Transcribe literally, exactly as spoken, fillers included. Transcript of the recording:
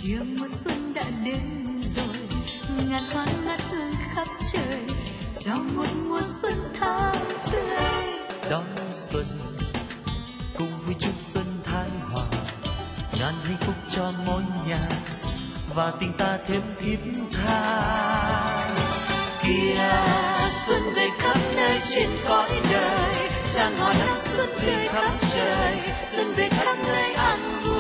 kia mùa xuân đã đến rồi, ngàn hoa ngát hương khắp trời, chào một mùa xuân tháng tươi. Đón xuân cùng vui chúc xuân thái hòa, ngàn hạnh phúc cho mỗi nhà và tình ta thêm thiết tha. Kia xuân về khắp nơi trên cõi đời, tràn hoa nắng xuân tươi khắp trời, xuân về khắp nơi an vui.